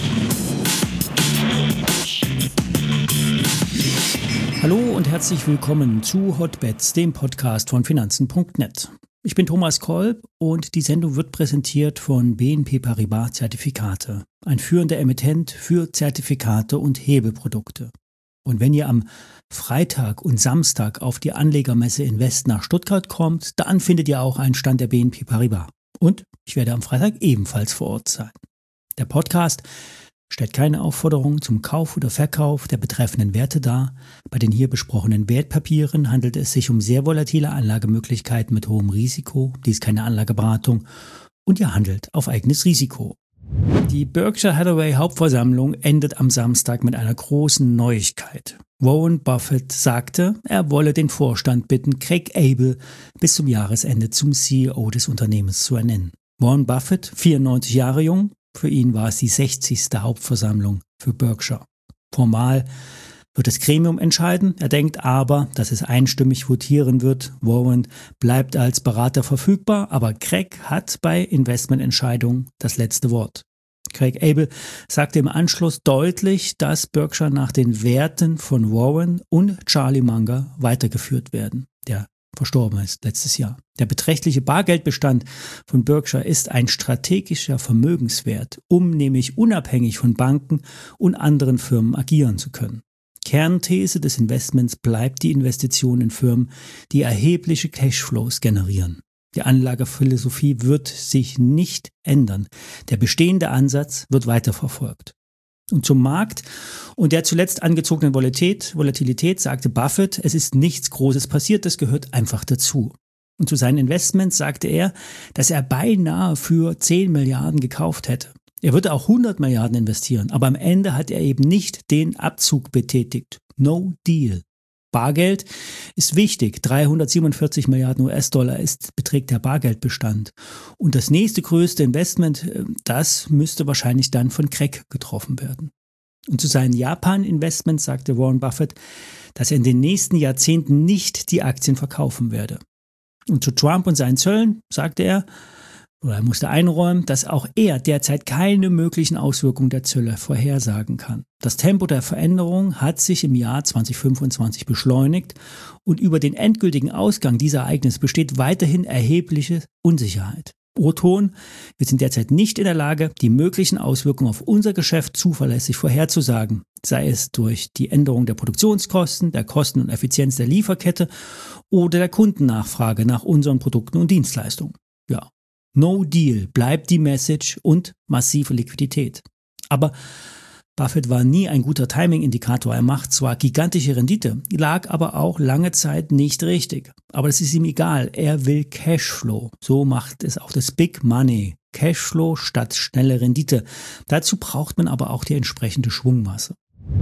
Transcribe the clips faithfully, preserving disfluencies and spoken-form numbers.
Hallo und herzlich willkommen zu Hotbets, dem Podcast von Finanzen Punkt net. Ich bin Thomas Kolb und die Sendung wird präsentiert von B N P Paribas Zertifikate, ein führender Emittent für Zertifikate und Hebelprodukte. Und wenn ihr am Freitag und Samstag auf die Anlegermesse Invest nach Stuttgart kommt, dann findet ihr auch einen Stand der B N P Paribas. Und ich werde am Freitag ebenfalls vor Ort sein. Der Podcast stellt keine Aufforderung zum Kauf oder Verkauf der betreffenden Werte dar. Bei den hier besprochenen Wertpapieren handelt es sich um sehr volatile Anlagemöglichkeiten mit hohem Risiko. Dies ist keine Anlageberatung und ihr handelt auf eigenes Risiko. Die Berkshire Hathaway Hauptversammlung endet am Samstag mit einer großen Neuigkeit. Warren Buffett sagte, er wolle den Vorstand bitten, Craig Abel bis zum Jahresende zum C E O des Unternehmens zu ernennen. Warren Buffett, vierundneunzig Jahre jung, für ihn war es die sechzigste Hauptversammlung für Berkshire. Formal wird das Gremium entscheiden. Er denkt aber, dass es einstimmig votieren wird. Warren bleibt als Berater verfügbar, aber Craig hat bei Investmententscheidungen das letzte Wort. Craig Abel sagte im Anschluss deutlich, dass Berkshire nach den Werten von Warren und Charlie Munger weitergeführt werden, der verstorben ist letztes Jahr. Der beträchtliche Bargeldbestand von Berkshire ist ein strategischer Vermögenswert, um nämlich unabhängig von Banken und anderen Firmen agieren zu können. Kernthese des Investments bleibt die Investition in Firmen, die erhebliche Cashflows generieren. Die Anlagephilosophie wird sich nicht ändern. Der bestehende Ansatz wird weiterverfolgt. Und zum Markt und der zuletzt angezogenen Volatilität, Volatilität sagte Buffett, es ist nichts Großes passiert, das gehört einfach dazu. Und zu seinen Investments sagte er, dass er beinahe für zehn Milliarden gekauft hätte. Er würde auch hundert Milliarden investieren, aber am Ende hat er eben nicht den Abzug betätigt. No deal. Bargeld ist wichtig. dreihundertsiebenundvierzig Milliarden U S-Dollar ist, beträgt der Bargeldbestand. Und das nächste größte Investment, das müsste wahrscheinlich dann von Craig getroffen werden. Und zu seinen Japan-Investments sagte Warren Buffett, dass er in den nächsten Jahrzehnten nicht die Aktien verkaufen werde. Und zu Trump und seinen Zöllen sagte er, oder er musste einräumen, dass auch er derzeit keine möglichen Auswirkungen der Zölle vorhersagen kann. Das Tempo der Veränderung hat sich im Jahr zweitausendfünfundzwanzig beschleunigt und über den endgültigen Ausgang dieser Ereignisse besteht weiterhin erhebliche Unsicherheit. O-Ton, wir sind derzeit nicht in der Lage, die möglichen Auswirkungen auf unser Geschäft zuverlässig vorherzusagen, sei es durch die Änderung der Produktionskosten, der Kosten und Effizienz der Lieferkette oder der Kundennachfrage nach unseren Produkten und Dienstleistungen. Ja. No deal bleibt die Message und massive Liquidität. Aber Buffett war nie ein guter Timing-Indikator. Er macht zwar gigantische Rendite, lag aber auch lange Zeit nicht richtig. Aber das ist ihm egal. Er will Cashflow. So macht es auch das Big Money. Cashflow statt schnelle Rendite. Dazu braucht man aber auch die entsprechende Schwungmasse.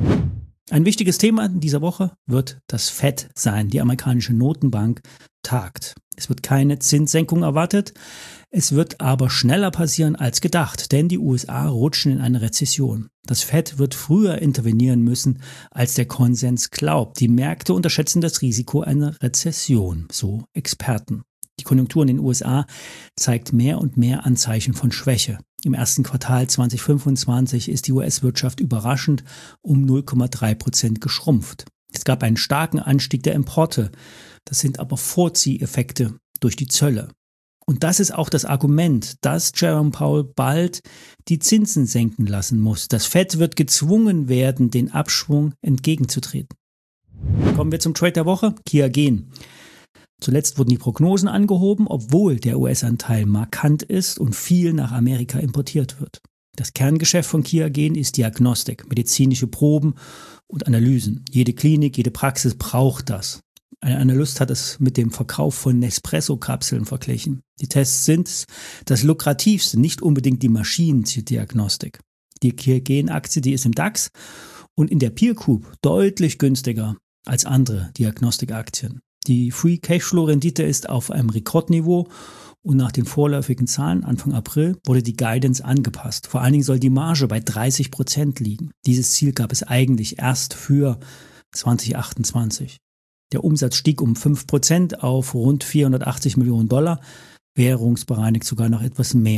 Ein wichtiges Thema in dieser Woche wird das Fed sein. Die amerikanische Notenbank tagt. Es wird keine Zinssenkung erwartet. Es wird aber schneller passieren als gedacht, denn die U S A rutschen in eine Rezession. Das Fed wird früher intervenieren müssen, als der Konsens glaubt. Die Märkte unterschätzen das Risiko einer Rezession, so Experten. Die Konjunktur in den U S A zeigt mehr und mehr Anzeichen von Schwäche. Im ersten Quartal zweitausendfünfundzwanzig ist die U S-Wirtschaft überraschend um null Komma drei Prozent geschrumpft. Es gab einen starken Anstieg der Importe. Das sind aber Vorzieheffekte durch die Zölle. Und das ist auch das Argument, dass Jerome Powell bald die Zinsen senken lassen muss. Das Fed wird gezwungen werden, den Abschwung entgegenzutreten. Kommen wir zum Trade der Woche, Kia Gen. Zuletzt wurden die Prognosen angehoben, obwohl der U S-Anteil markant ist und viel nach Amerika importiert wird. Das Kerngeschäft von Kia Gen ist Diagnostik, medizinische Proben und Analysen. Jede Klinik, jede Praxis braucht das. Ein Analyst hat es mit dem Verkauf von Nespresso-Kapseln verglichen. Die Tests sind das lukrativste, nicht unbedingt die Maschinen zur Diagnostik. Die Kia Gen-Aktie, die ist im DAX und in der Peer Group deutlich günstiger als andere Diagnostikaktien. Die Free Cashflow-Rendite ist auf einem Rekordniveau und nach den vorläufigen Zahlen Anfang April wurde die Guidance angepasst. Vor allen Dingen soll die Marge bei dreißig Prozent liegen. Dieses Ziel gab es eigentlich erst für zwanzig achtundzwanzig. Der Umsatz stieg um fünf Prozent auf rund vierhundertachtzig Millionen Dollar, währungsbereinigt sogar noch etwas mehr.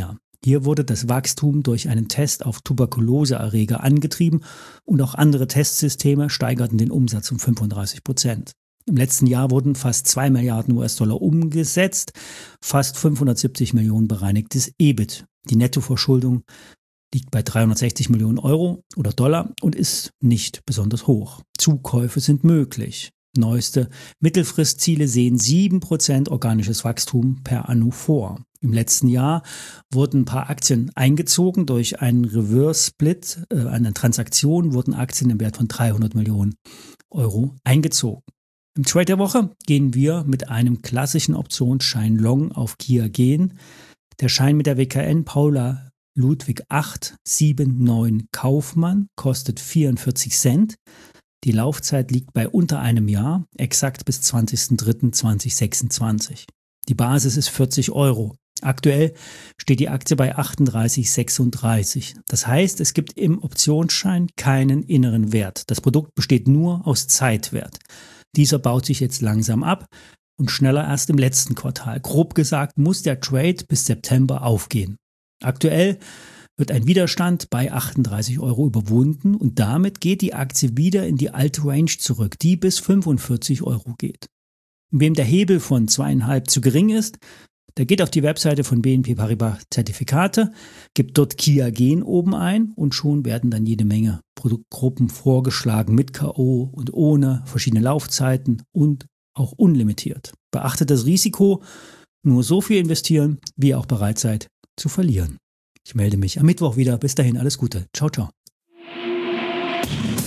Hier wurde das Wachstum durch einen Test auf Tuberkuloseerreger angetrieben und auch andere Testsysteme steigerten den Umsatz um fünfunddreißig Prozent. Im letzten Jahr wurden fast zwei Milliarden U S-Dollar umgesetzt, fast fünfhundertsiebzig Millionen bereinigtes E B I T. Die Nettoverschuldung liegt bei dreihundertsechzig Millionen Euro oder Dollar und ist nicht besonders hoch. Zukäufe sind möglich. Neueste Mittelfristziele sehen sieben Prozent organisches Wachstum per Anno vor. Im letzten Jahr wurden ein paar Aktien eingezogen durch einen Reverse Split, äh, eine Transaktion wurden Aktien im Wert von dreihundert Millionen Euro eingezogen. Im Trade der Woche gehen wir mit einem klassischen Optionsschein Long auf Kia gehen. Der Schein mit der W K N Paula Ludwig acht sieben neun Kaufmann kostet vierundvierzig Cent. Die Laufzeit liegt bei unter einem Jahr, exakt bis zwanzigster dritter zweitausendsechsundzwanzig. Die Basis ist vierzig Euro. Aktuell steht die Aktie bei achtunddreißig Komma sechsunddreißig. Das heißt, es gibt im Optionsschein keinen inneren Wert. Das Produkt besteht nur aus Zeitwert. Dieser baut sich jetzt langsam ab und schneller erst im letzten Quartal. Grob gesagt muss der Trade bis September aufgehen. Aktuell wird ein Widerstand bei achtunddreißig Euro überwunden und damit geht die Aktie wieder in die alte Range zurück, die bis fünfundvierzig Euro geht. Wem der Hebel von zweieinhalb zu gering ist, der geht auf die Webseite von B N P Paribas Zertifikate, gibt dort Kia Gen oben ein und schon werden dann jede Menge Produktgruppen vorgeschlagen mit K O und ohne, verschiedene Laufzeiten und auch unlimitiert. Beachtet das Risiko, nur so viel investieren, wie ihr auch bereit seid zu verlieren. Ich melde mich am Mittwoch wieder. Bis dahin alles Gute. Ciao, ciao.